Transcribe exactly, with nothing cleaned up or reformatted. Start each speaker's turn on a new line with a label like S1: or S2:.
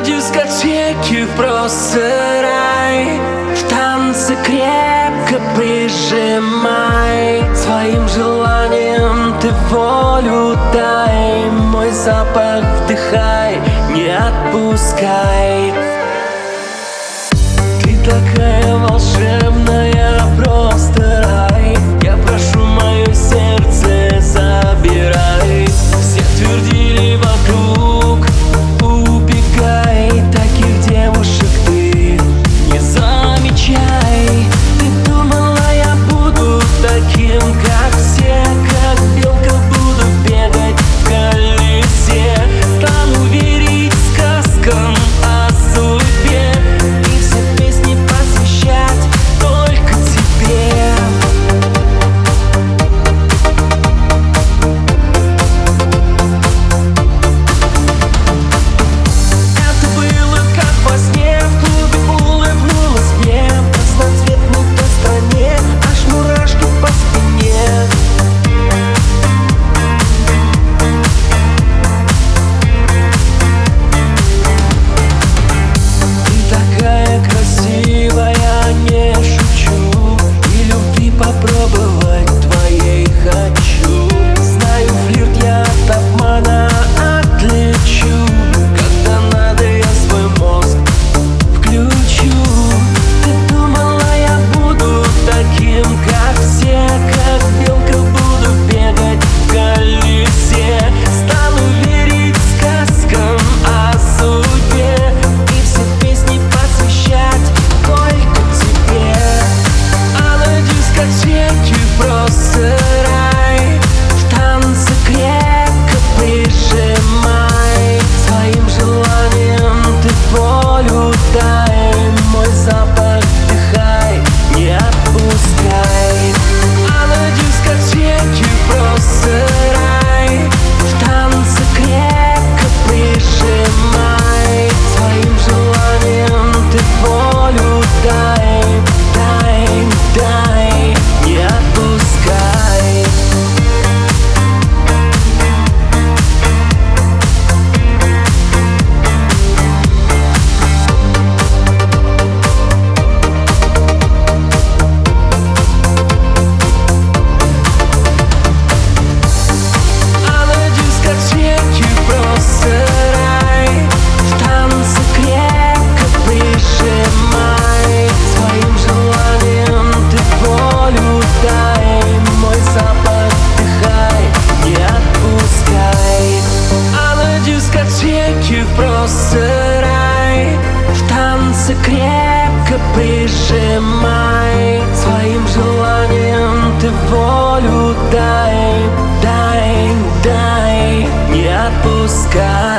S1: дискотеке просто рай. В танце крепко прижимай. Своим желанием ты волю дай. Мой запах вдыхай, не отпускай. Ты такая волшебная, просто рай. Я прошу, мое сердце забирай. Все твердили вокруг, убегай. Таких девушек ты не замечай. Ты думала, я буду таким, как все, как белка буду бегать в колесе. Стану верить сказкам о судьбе и все песни посвящать только тебе. Это было как во сне, в клубе улыбнулась мне. В разноцветной той стране аж мурашки по спине. Ты такая красивая, не шучу. И любви попробовать твоей хочу. Знаю, флирт я от обмана отличу. Когда надо, я свой мозг включу. Ты думала, я буду таким, как все, как белка буду бегать в колесе. Стану верить сказкам о судьбе и все песни посвящать только тебе. А на дискотеке просто рай. В танце крепко прижимай. Своим желанием ты волю дай. Мой запах вдыхай, не отпускай. А на дискотеке просто рай. В танце крепко прижимай. Своим желанием ты волю дай. Дай, дай, не отпускай. А на дискотеке просто рай. В танце крепко прижимай. Своим желанием ты волю дай. Мой запах вдыхай, не отпускай. А на дискотеке просто рай. В танце крепко прижимай. Своим желанием ты волю дай. Дай, дай, не отпускай.